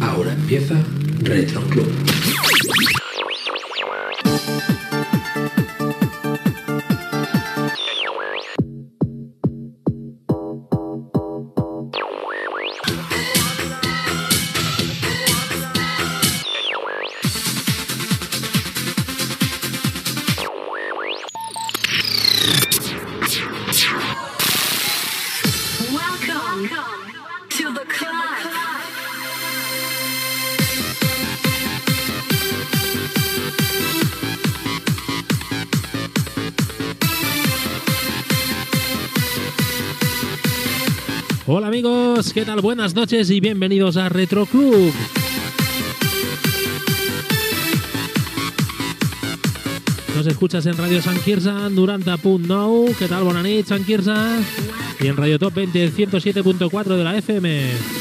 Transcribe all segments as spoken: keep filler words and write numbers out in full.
Ahora empieza Retro Club. Hola amigos, ¿qué tal? Buenas noches y bienvenidos a Retro Club. Nos escuchas en Radio Sant Quirze, noranta punto nou. ¿Qué tal? Bona nit, Sant Quirze. Y en Radio Top veinte, ciento siete punto cuatro de la F M.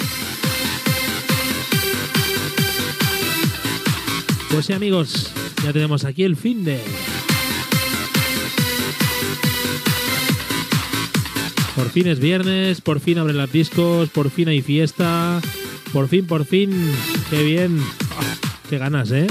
Pues sí amigos, ya tenemos aquí el finde. Por fin es viernes, por fin abren las discos, por fin hay fiesta, por fin, por fin, qué bien, oh, qué ganas, ¿eh?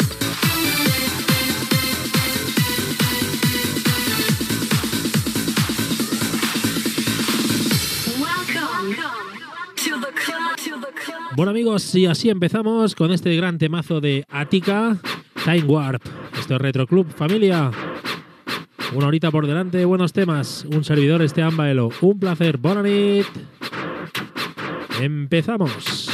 Bueno amigos, y así empezamos con este gran temazo de Attica, Time Warp. Esto es Retro Club, familia. Una horita por delante, buenos temas. Un servidor, Esteban Baelo. Un placer, bona nit. Empezamos.